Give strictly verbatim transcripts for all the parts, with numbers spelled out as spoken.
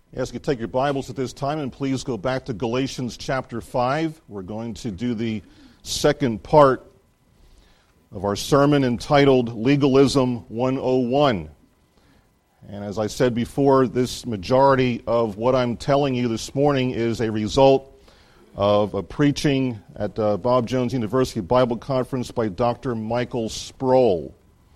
As you take your Bibles at this time, and please go back to Galatians chapter five. We're going to do the second part of our sermon entitled Legalism one oh one. And as I said before, this majority of what I'm telling you this morning is a result of a preaching at uh, Bob Jones University Bible Conference by Doctor Michael Sproul.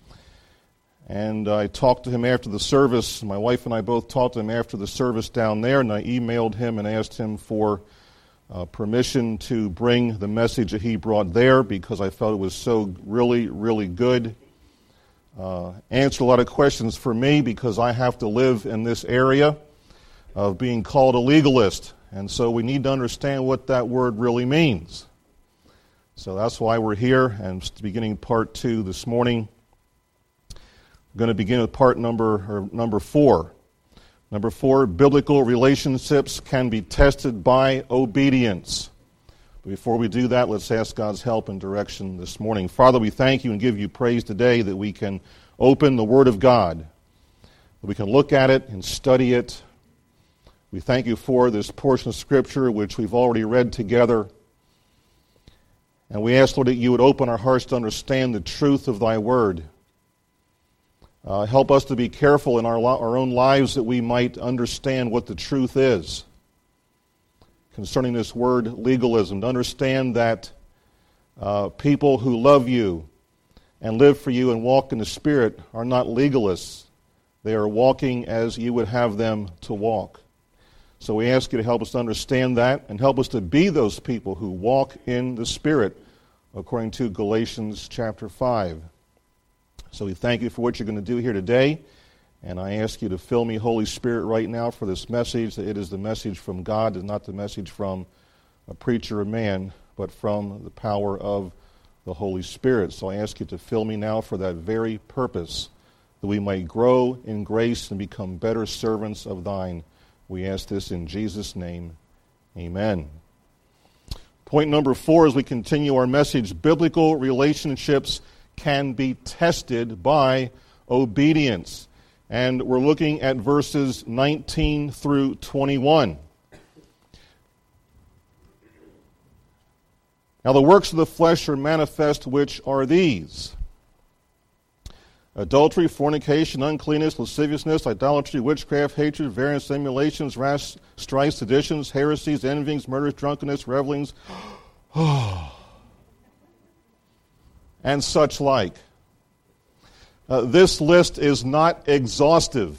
And I talked to him after the service. My wife and I both talked to him after the service down there, and I emailed him and asked him for uh, permission to bring the message that he brought there because I felt it was so really, really good. Uh, answered a lot of questions for me because I have to live in this area of being called a legalist. And so we need to understand what that word really means. So that's why we're here, and beginning part two this morning. I'm going to begin with part number or number four. Number four, biblical relationships can be tested by obedience. But before we do that, let's ask God's help and direction this morning. Father, we thank you and give you praise today that we can open the Word of God, that we can look at it and study it. We thank you for this portion of Scripture which we've already read together. And we ask, Lord, that you would open our hearts to understand the truth of thy Word. Uh, help us to be careful in our, lo- our own lives that we might understand what the truth is concerning this word legalism, to understand that uh, people who love you and live for you and walk in the Spirit are not legalists. They are walking as you would have them to walk. So we ask you to help us to understand that and help us to be those people who walk in the Spirit according to Galatians chapter five. So we thank you for what you're going to do here today, and I ask you to fill me, Holy Spirit, right now for this message, that it is the message from God and not the message from a preacher or man, but from the power of the Holy Spirit. So I ask you to fill me now for that very purpose, that we might grow in grace and become better servants of thine. We ask this in Jesus' name. Amen. Point number four, as we continue our message, biblical relationships can be tested by obedience. And we're looking at verses nineteen through twenty-one. Now the works of the flesh are manifest, which are these: adultery, fornication, uncleanness, lasciviousness, idolatry, witchcraft, hatred, variance, emulations, wrath, strife, seditions, heresies, envyings, murders, drunkenness, revelings, and such like. Uh, this list is not exhaustive.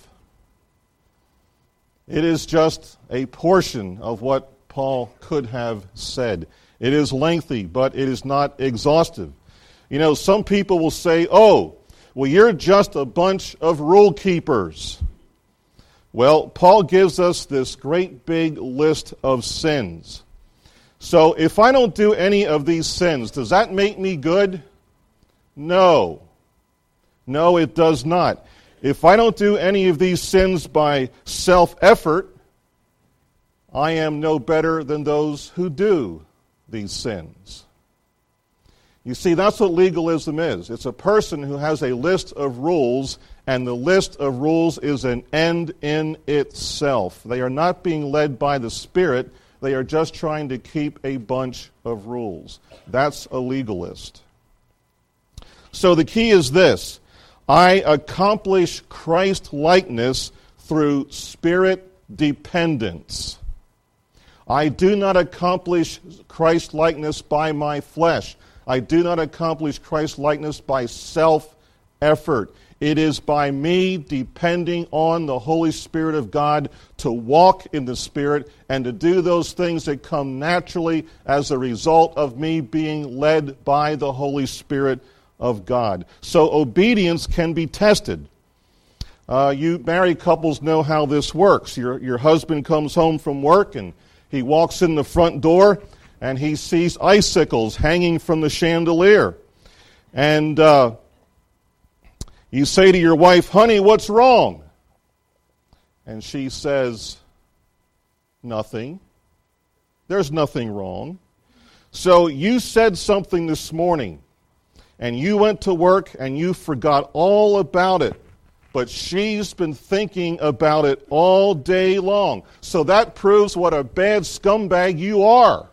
It is just a portion of what Paul could have said. It is lengthy, but it is not exhaustive. You know, some people will say, oh, well, you're just a bunch of rule keepers. Well, Paul gives us this great big list of sins. So if I don't do any of these sins, does that make me good? No. No, it does not. If I don't do any of these sins by self-effort, I am no better than those who do these sins. You see, that's what legalism is. It's a person who has a list of rules, and the list of rules is an end in itself. They are not being led by the Spirit. They are just trying to keep a bunch of rules. That's a legalist. So the key is this: I accomplish Christ-likeness through Spirit dependence. I do not accomplish Christ-likeness by my flesh. I do not accomplish Christ-likeness by self-effort. It is by me depending on the Holy Spirit of God to walk in the Spirit and to do those things that come naturally as a result of me being led by the Holy Spirit of God. So obedience can be tested. Uh, you married couples know how this works. Your, your husband comes home from work and he walks in the front door and he sees icicles hanging from the chandelier. And uh, you say to your wife, honey, what's wrong? And she says, nothing. There's nothing wrong. So you said something this morning, and you went to work and you forgot all about it but she's been thinking about it all day long. So that proves what a bad scumbag you are.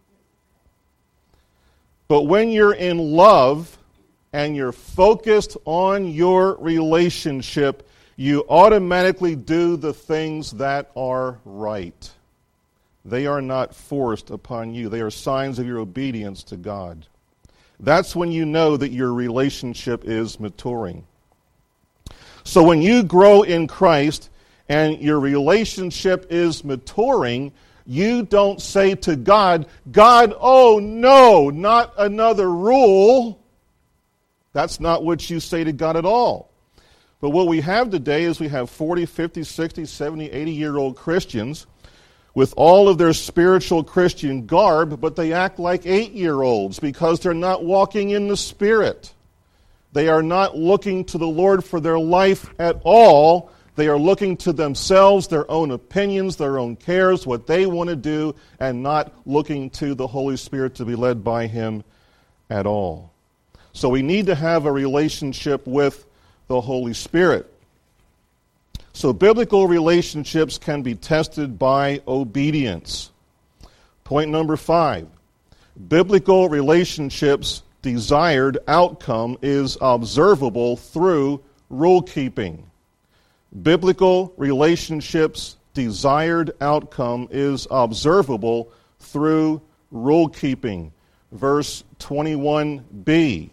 But when you're in love and you're focused on your relationship, you automatically do the things that are right. They are not forced upon you. They are signs of your obedience to God. That's when you know that your relationship is maturing. So when you grow in Christ and your relationship is maturing, you don't say to God, God, oh no, not another rule. That's not what you say to God at all. But what we have today is we have forty, fifty, sixty, seventy, eighty-year-old Christians with all of their spiritual Christian garb, but they act like eight-year-olds because they're not walking in the Spirit. They are not looking to the Lord for their life at all. They are looking to themselves, their own opinions, their own cares, what they want to do, and not looking to the Holy Spirit to be led by Him at all. So we need to have a relationship with the Holy Spirit. So biblical relationships can be tested by obedience. Point number five. Biblical relationships' desired outcome is observable through rule keeping. Biblical relationships' desired outcome is observable through rule keeping. Verse twenty-one b.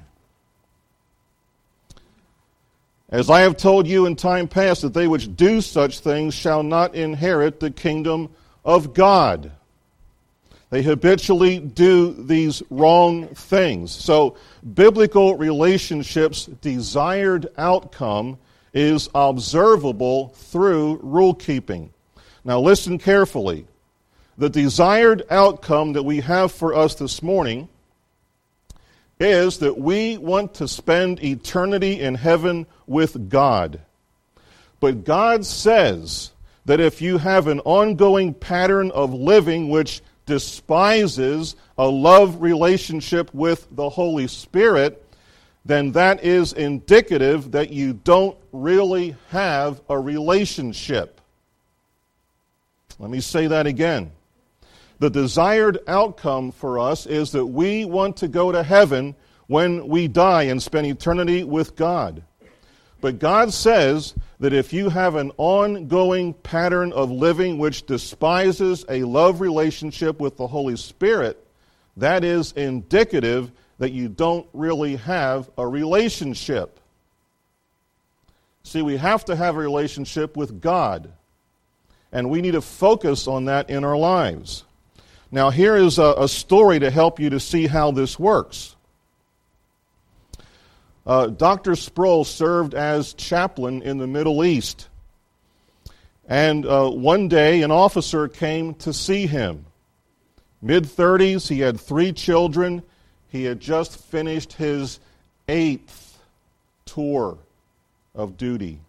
As I have told you in time past, that they which do such things shall not inherit the kingdom of God. They habitually do these wrong things. So, biblical relationships' desired outcome is observable through rule keeping. Now listen carefully. The desired outcome that we have for us this morning is that we want to spend eternity in heaven with God. But God says that if you have an ongoing pattern of living which despises a love relationship with the Holy Spirit, then that is indicative that you don't really have a relationship. Let me say that again. The desired outcome for us is that we want to go to heaven when we die and spend eternity with God. But God says that if you have an ongoing pattern of living which despises a love relationship with the Holy Spirit, that is indicative that you don't really have a relationship. See, we have to have a relationship with God, and we need to focus on that in our lives. Now, here is a, a story to help you to see how this works. Uh, Doctor Sproul served as chaplain in the Middle East. And uh, one day, an officer came to see him. mid-thirties, he had three children. He had just finished his eighth tour of duty.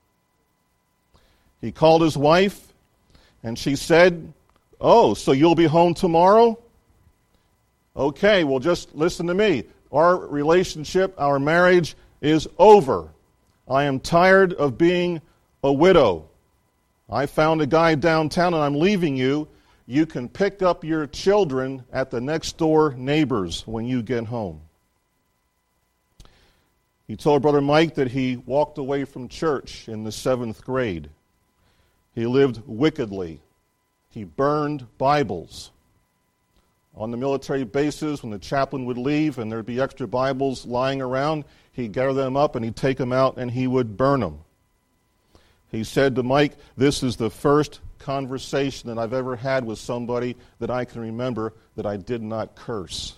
He called his wife, and she said, "Oh, so you'll be home tomorrow? Okay, well, just listen to me. Our relationship, our marriage is over. I am tired of being a widow. I found a guy downtown and I'm leaving you. You can pick up your children at the next door neighbors when you get home." He told Brother Mike that he walked away from church in the seventh grade. He lived wickedly. He burned Bibles. On the military bases, when the chaplain would leave and there'd be extra Bibles lying around, he'd gather them up and he'd take them out and he would burn them. He said to Mike, "This is the first conversation that I've ever had with somebody that I can remember that I did not curse."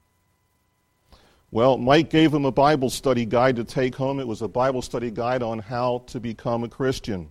Well, Mike gave him a Bible study guide to take home. It was a Bible study guide on how to become a Christian.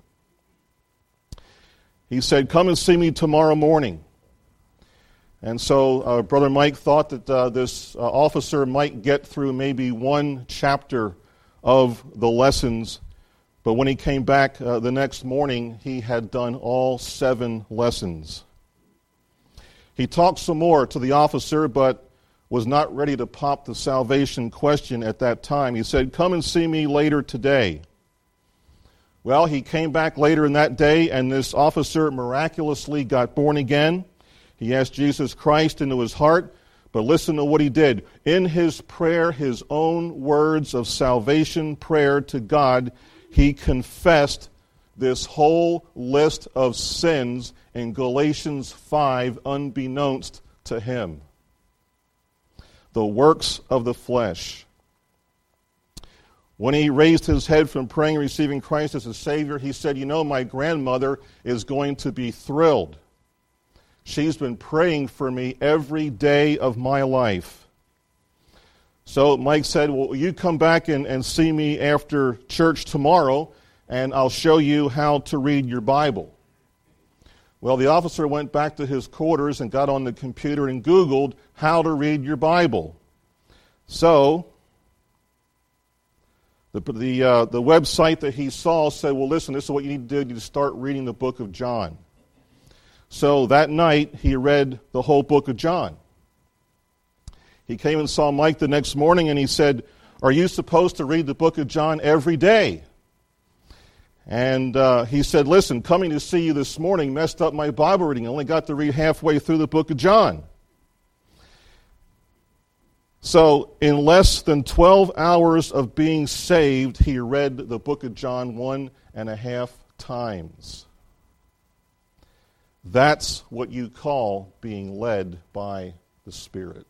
He said, "Come and see me tomorrow morning." And so uh, Brother Mike thought that uh, this uh, officer might get through maybe one chapter of the lessons, but when he came back uh, the next morning, he had done all seven lessons. He talked some more to the officer, but was not ready to pop the salvation question at that time. He said, "Come and see me later today." Well, he came back later in that day, and this officer miraculously got born again. He asked Jesus Christ into his heart, but listen to what he did. In his prayer, his own words of salvation prayer to God, he confessed this whole list of sins in Galatians five, unbeknownst to him. The works of the flesh. When he raised his head from praying and receiving Christ as his Savior, he said, you know, my grandmother is going to be thrilled. She's been praying for me every day of my life. So Mike said, well, you come back and, and see me after church tomorrow, and I'll show you how to read your Bible. Well, the officer went back to his quarters and got on the computer and Googled how to read your Bible. So the the, uh, the website that he saw said, well, listen, this is what you need to do. You need to start reading the book of John. So that night, he read the whole book of John. He came and saw Mike the next morning, and he said, are you supposed to read the book of John every day? And uh, he said, listen, coming to see you this morning messed up my Bible reading. I only got to read halfway through the book of John. So in less than twelve hours of being saved, he read the book of John one and a half times. That's what you call being led by the Spirit.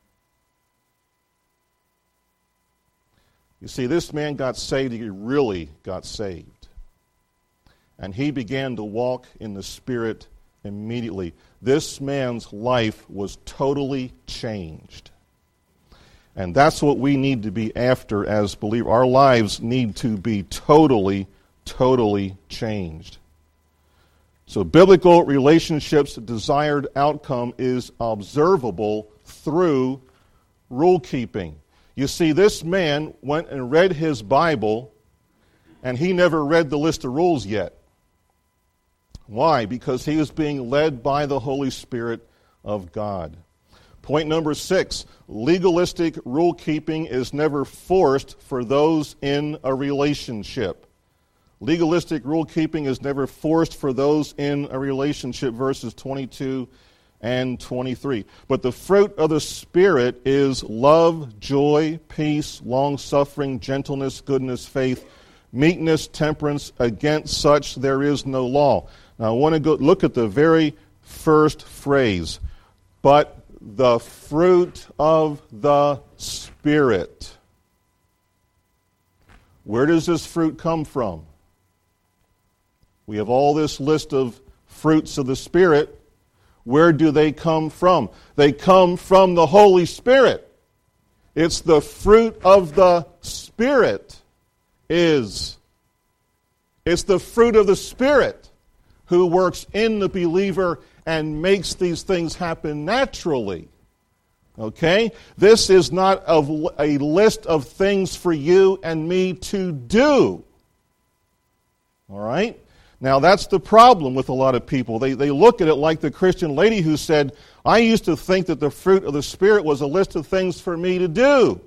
You see, this man got saved. He really got saved. And he began to walk in the Spirit immediately. This man's life was totally changed. And that's what we need to be after as believers. Our lives need to be totally, totally changed. So biblical relationships' desired outcome is observable through rule keeping. You see, this man went and read his Bible, and he never read the list of rules yet. Why? Because he was being led by the Holy Spirit of God. Point number six, legalistic rule keeping is never forced for those in a relationship. Legalistic rule keeping is never forced for those in a relationship, verses twenty-two and twenty-three. But the fruit of the Spirit is love, joy, peace, long-suffering, gentleness, goodness, faith, meekness, temperance. Against such there is no law. Now I want to go look at the very first phrase. But the fruit of the Spirit. Where does this fruit come from? We have all this list of fruits of the Spirit. Where do they come from? They come from the Holy Spirit. It's the fruit of the Spirit is. It's the fruit of the Spirit who works in the believer and makes these things happen naturally. Okay? This is not a, a list of things for you and me to do. All right? Now, that's the problem with a lot of people. They, they look at it like the Christian lady who said, I used to think that the fruit of the Spirit was a list of things for me to do.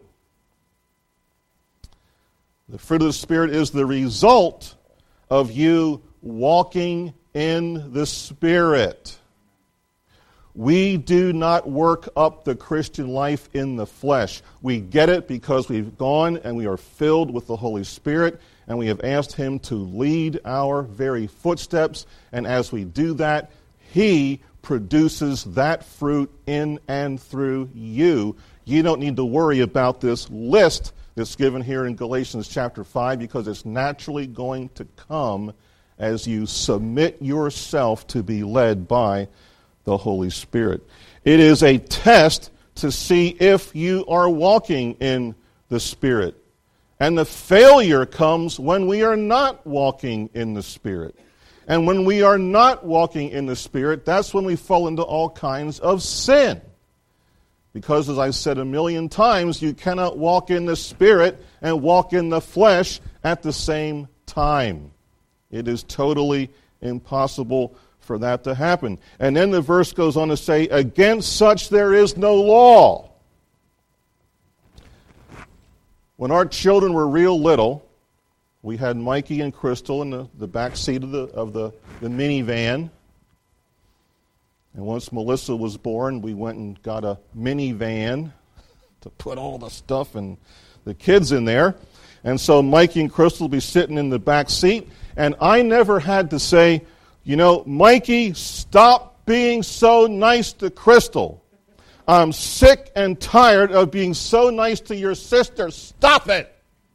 The fruit of the Spirit is the result of you walking in the Spirit. We do not work up the Christian life in the flesh. We get it because we've gone and we are filled with the Holy Spirit, and we have asked Him to lead our very footsteps. And as we do that, He produces that fruit in and through you. You don't need to worry about this list that's given here in Galatians chapter five, because it's naturally going to come as you submit yourself to be led by the Holy Spirit. It is a test to see if you are walking in the Spirit. And the failure comes when we are not walking in the Spirit. And when we are not walking in the Spirit, that's when we fall into all kinds of sin. Because, as I've said a million times, you cannot walk in the Spirit and walk in the flesh at the same time. It is totally impossible for that to happen. And then the verse goes on to say, against such there is no law. When our children were real little, we had Mikey and Crystal in the, the back seat of the of the, the minivan. And once Melissa was born, we went and got a minivan to put all the stuff and the kids in there. And so Mikey and Crystal would be sitting in the back seat. And I never had to say, you know, Mikey, stop being so nice to Crystal. I'm sick and tired of being so nice to your sister. Stop it!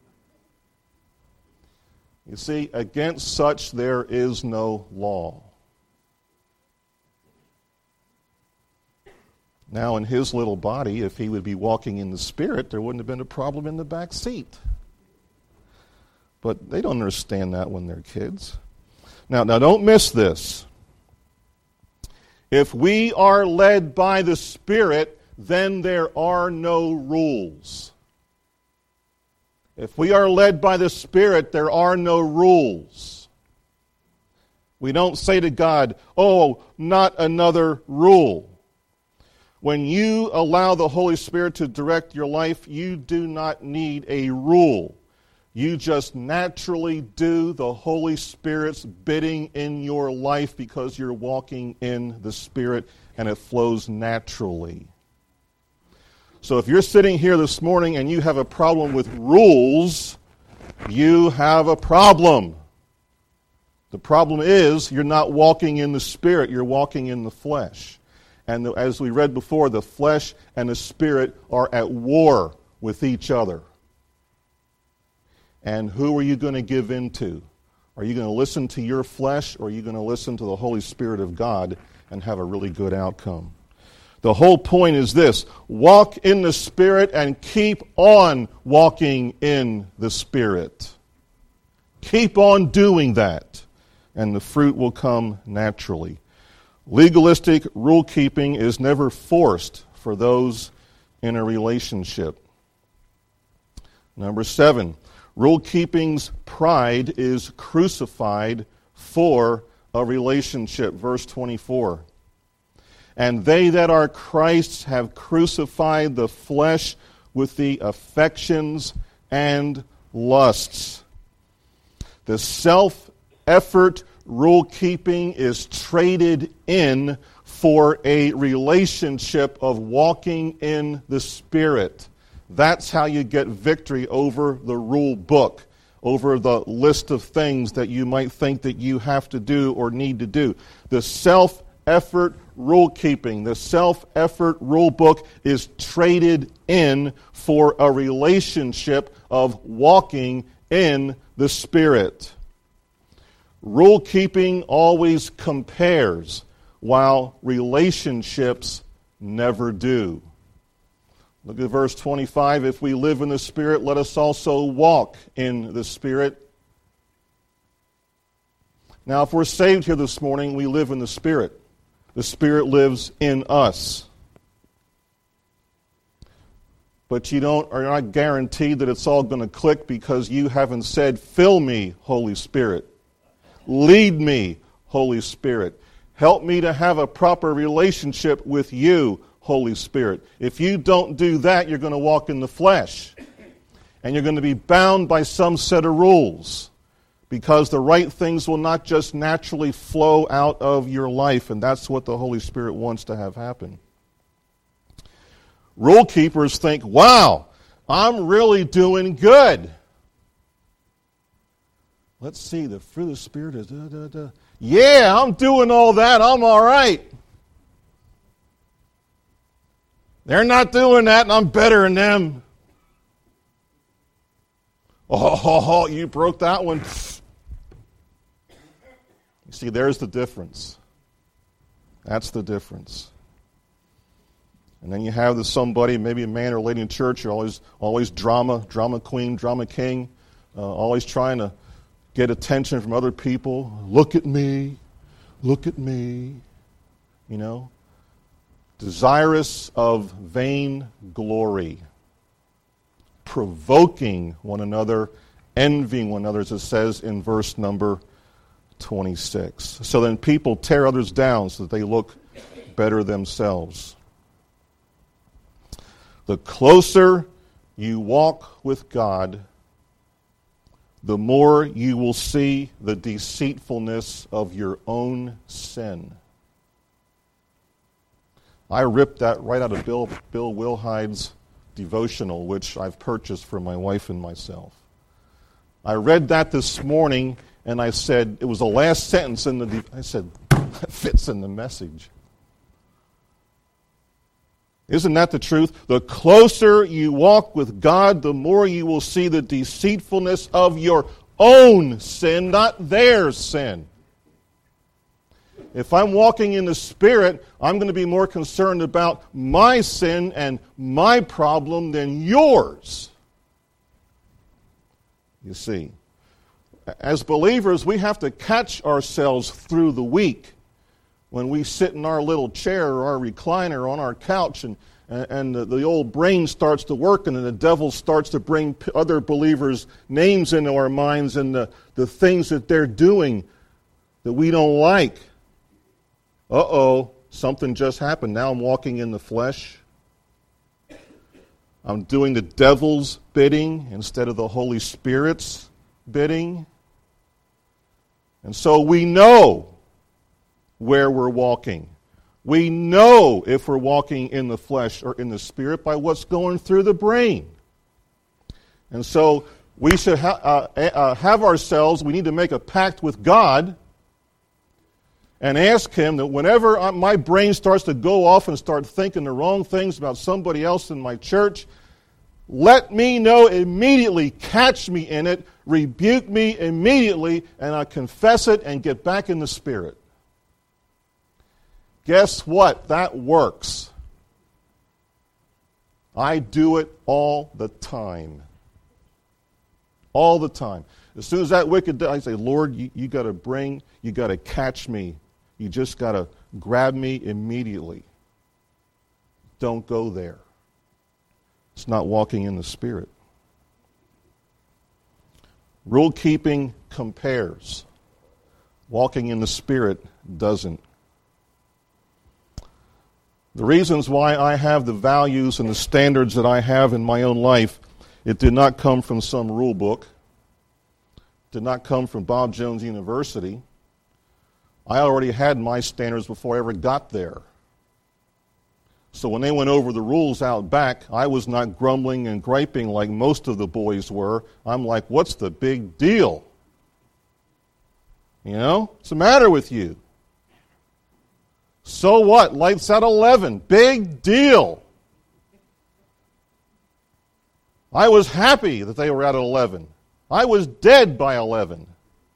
You see, against such there is no law. Now, in his little body, if he would be walking in the Spirit, there wouldn't have been a problem in the back seat. But they don't understand that when they're kids. Now, now don't miss this. If we are led by the Spirit, then there are no rules. If we are led by the Spirit, there are no rules. We don't say to God, oh, not another rule. When you allow the Holy Spirit to direct your life, you do not need a rule. You just naturally do the Holy Spirit's bidding in your life because you're walking in the Spirit and it flows naturally. So if you're sitting here this morning and you have a problem with rules, you have a problem. The problem is you're not walking in the Spirit, you're walking in the flesh. And as we read before, the flesh and the Spirit are at war with each other. And who are you going to give in to? Are you going to listen to your flesh, or are you going to listen to the Holy Spirit of God and have a really good outcome? The whole point is this: walk in the Spirit and keep on walking in the Spirit. Keep on doing that, and the fruit will come naturally. Legalistic rule-keeping is never forced for those in a relationship. Number seven, rule-keeping's pride is crucified for a relationship. Verse twenty-four. And they that are Christ's have crucified the flesh with the affections and lusts. The self-effort rule-keeping is traded in for a relationship of walking in the Spirit. That's how you get victory over the rule book, over the list of things that you might think that you have to do or need to do. The self-effort rule-keeping, the self-effort rule book is traded in for a relationship of walking in the Spirit. Rule-keeping always compares, while relationships never do. Look at verse twenty-five. If we live in the Spirit, let us also walk in the Spirit. Now, if we're saved here this morning, we live in the Spirit. The Spirit lives in us. But you don't are not guaranteed that it's all going to click because you haven't said, "Fill me, Holy Spirit. Lead me, Holy Spirit. Help me to have a proper relationship with you, Holy Spirit." If you don't do that, you're going to walk in the flesh. And you're going to be bound by some set of rules. Because the right things will not just naturally flow out of your life. And that's what the Holy Spirit wants to have happen. Rule keepers think, wow, I'm really doing good. Let's see, the fruit of the Spirit is da, da, da. Yeah, I'm doing all that. I'm all right. They're not doing that, and I'm better than them. Oh, oh, oh, you broke that one. You see, there's the difference. That's the difference. And then you have this somebody, maybe a man or lady in church, you're always, always drama, drama queen, drama king, uh, always trying to get attention from other people. Look at me. Look at me. You know? Desirous of vain glory. Provoking one another. Envying one another, as it says in verse number twenty-six. So then people tear others down so that they look better themselves. The closer you walk with God, the more you will see the deceitfulness of your own sin. I ripped that right out of Bill, Bill Wilhide's devotional, which I've purchased for my wife and myself. I read that this morning, and I said, it was the last sentence in the, de- I said, that fits in the message. Isn't that the truth? The closer you walk with God, the more you will see the deceitfulness of your own sin, not their sin. If I'm walking in the Spirit, I'm going to be more concerned about my sin and my problem than yours. You see, as believers, we have to catch ourselves through the week when we sit in our little chair or our recliner on our couch and, and the, the old brain starts to work and then the devil starts to bring other believers' names into our minds and the, the things that they're doing that we don't like. Uh-oh, something just happened. Now I'm walking in the flesh. I'm doing the devil's bidding instead of the Holy Spirit's bidding. And so we know where we're walking. We know if we're walking in the flesh or in the Spirit by what's going through the brain. And so we should ha- uh, uh, have ourselves, we need to make a pact with God and ask Him that whenever my brain starts to go off and start thinking the wrong things about somebody else in my church, let me know immediately, catch me in it, rebuke me immediately, and I confess it and get back in the Spirit. Guess what? That works. I do it all the time. All the time. As soon as that wicked, I say, Lord, you, you got to bring, you got to catch me. You just got to grab me immediately. Don't go there. It's not walking in the Spirit. Rule keeping compares. Walking in the Spirit doesn't. The reasons why I have the values and the standards that I have in my own life, it did not come from some rule book. It did not come from Bob Jones University. I already had my standards before I ever got there. So when they went over the rules out back, I was not grumbling and griping like most of the boys were. I'm like, what's the big deal? You know, what's the matter with you? So what? Lights at eleven. Big deal. I was happy that they were at eleven. I was dead by eleven.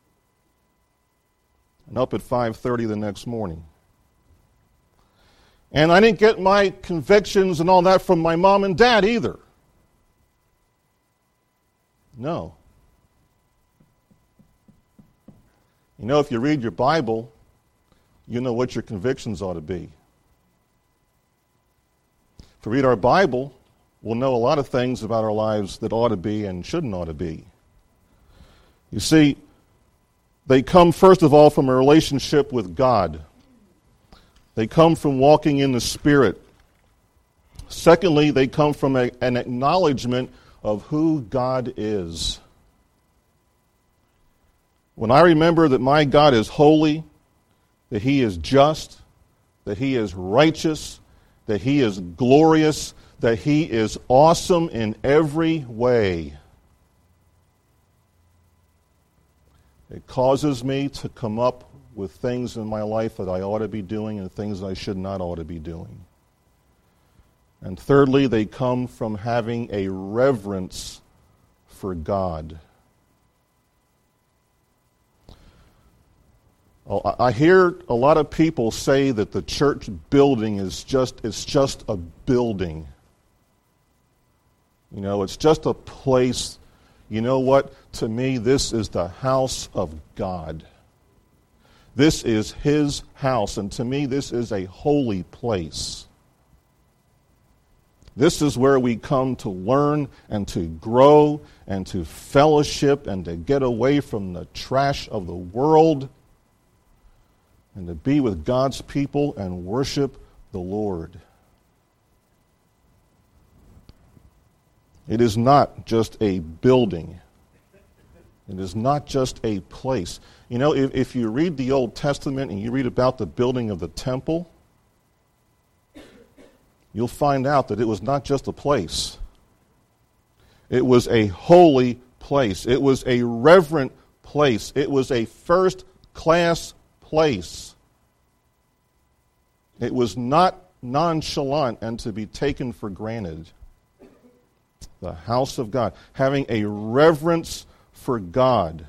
And up at five thirty the next morning. And I didn't get my convictions and all that from my mom and dad either. No. You know, if you read your Bible, you know what your convictions ought to be. If we read our Bible, we'll know a lot of things about our lives that ought to be and shouldn't ought to be. You see, they come first of all from a relationship with God. They come from walking in the Spirit. Secondly, they come from a, an acknowledgement of who God is. When I remember that my God is holy, that He is just, that He is righteous, that He is glorious, that He is awesome in every way, it causes me to come up with things in my life that I ought to be doing and things I should not ought to be doing. And thirdly, they come from having a reverence for God. I hear a lot of people say that the church building is just, it's just a building. You know, it's just a place. You know what? To me, this is the house of God. This is His house, and to me, this is a holy place. This is where we come to learn and to grow and to fellowship and to get away from the trash of the world and to be with God's people and worship the Lord. It is not just a building. It is not just a place. You know, if, if you read the Old Testament and you read about the building of the temple, you'll find out that it was not just a place. It was a holy place. It was a reverent place. It was a first-class place. It was not nonchalant and to be taken for granted. The house of God, having a reverence for God.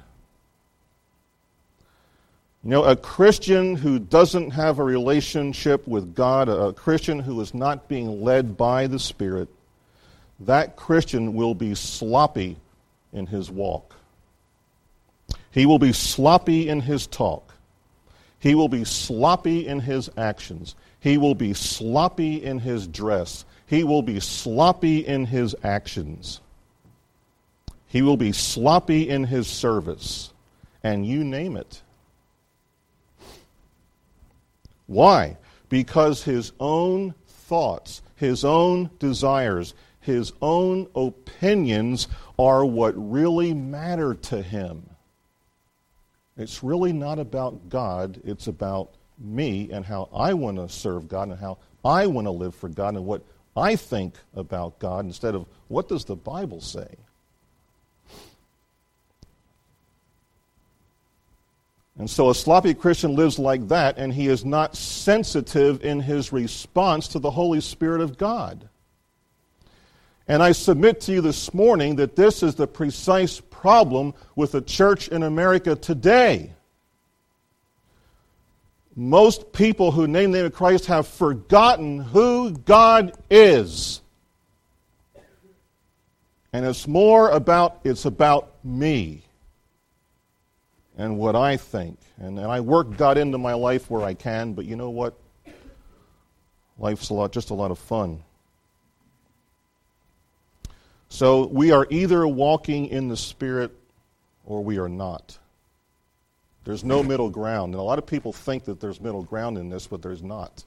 You know, a Christian who doesn't have a relationship with God, a Christian who is not being led by the Spirit, that Christian will be sloppy in his walk. He will be sloppy in his talk. He will be sloppy in his actions. He will be sloppy in his dress. He will be sloppy in his actions. He will be sloppy in his service. And you name it. Why? Because his own thoughts, his own desires, his own opinions are what really matter to him. It's really not about God. It's about me and how I want to serve God and how I want to live for God and what I think about God instead of what does the Bible say. And so a sloppy Christian lives like that, and he is not sensitive in his response to the Holy Spirit of God. And I submit to you this morning that this is the precise problem with the church in America today. Most people who name the name of Christ have forgotten who God is. And it's more about, it's about me and what I think. And, and I work God into my life where I can, but you know what? Life's a lot, just a lot of fun. So we are either walking in the Spirit or we are not. There's no middle ground. And a lot of people think that there's middle ground in this, but there's not.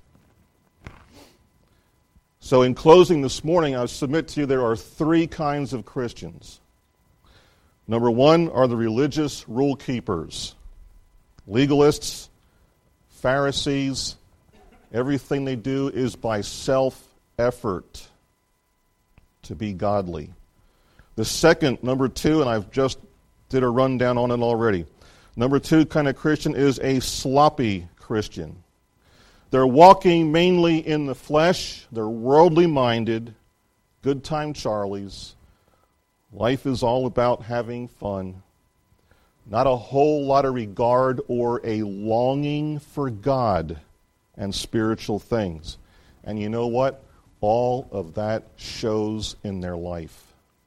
So in closing this morning, I submit to you there are three kinds of Christians. Number one are the religious rule keepers. Legalists, Pharisees, everything they do is by self-effort to be godly. The second, number two, and I've just did a rundown on it already. Number two kind of Christian is a sloppy Christian. They're walking mainly in the flesh. They're worldly minded. Good time Charlies. Life is all about having fun. Not a whole lot of regard or a longing for God and spiritual things. And you know what? All of that shows in their life.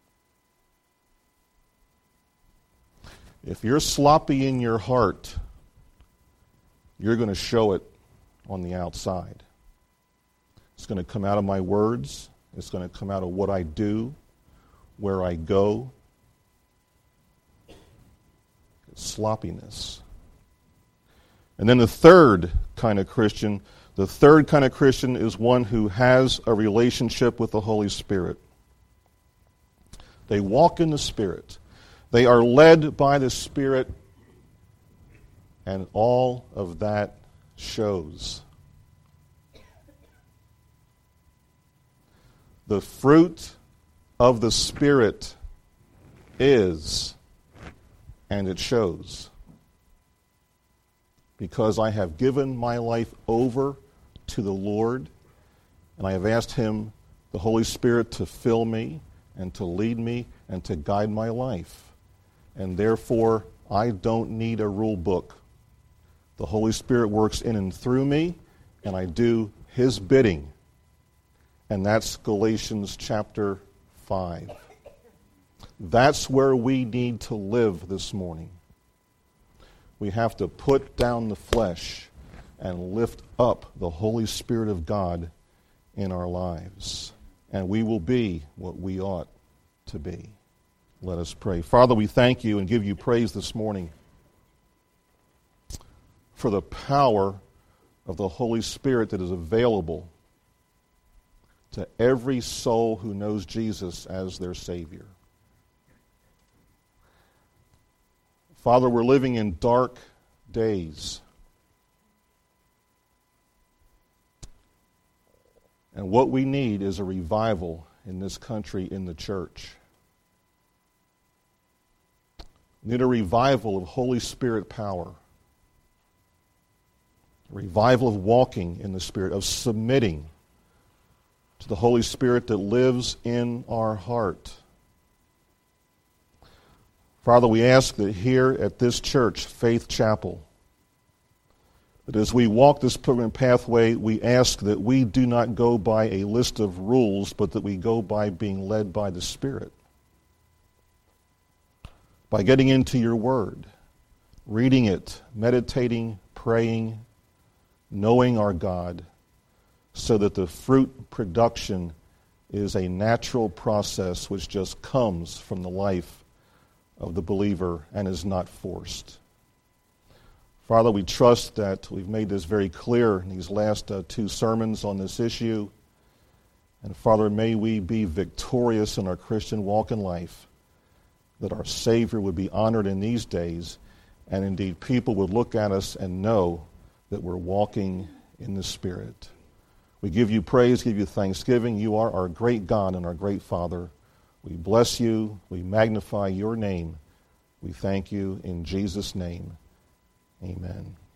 If you're sloppy in your heart, you're going to show it on the outside. It's going to come out of my words. It's going to come out of what I do, where I go. It's sloppiness. And then the third kind of Christian, the third kind of Christian is one who has a relationship with the Holy Spirit. They walk in the Spirit. They are led by the Spirit, and all of that shows. The fruit of the Spirit is, and it shows. Because I have given my life over to the Lord, and I have asked Him, the Holy Spirit, to fill me and to lead me and to guide my life. And therefore, I don't need a rule book. The Holy Spirit works in and through me, and I do His bidding. And that's Galatians chapter five. That's where we need to live this morning. We have to put down the flesh and lift up the Holy Spirit of God in our lives. And we will be what we ought to be. Let us pray. Father, we thank you and give you praise this morning for the power of the Holy Spirit that is available to every soul who knows Jesus as their Savior. Father, we're living in dark days. And what we need is a revival in this country, in the church. We need a revival of Holy Spirit power. A revival of walking in the Spirit, of submitting to the Holy Spirit that lives in our heart. Father, we ask that here at this church, Faith Chapel, that as we walk this pilgrim pathway, we ask that we do not go by a list of rules, but that we go by being led by the Spirit. By getting into your Word, reading it, meditating, praying, knowing our God, so that the fruit production is a natural process which just comes from the life of the believer and is not forced. Father, we trust that we've made this very clear in these last uh, two sermons on this issue. And Father, may we be victorious in our Christian walk in life, that our Savior would be honored in these days, and indeed people would look at us and know that we're walking in the Spirit. We give you praise, give you thanksgiving. You are our great God and our great Father. We bless you. We magnify your name. We thank you in Jesus' name. Amen.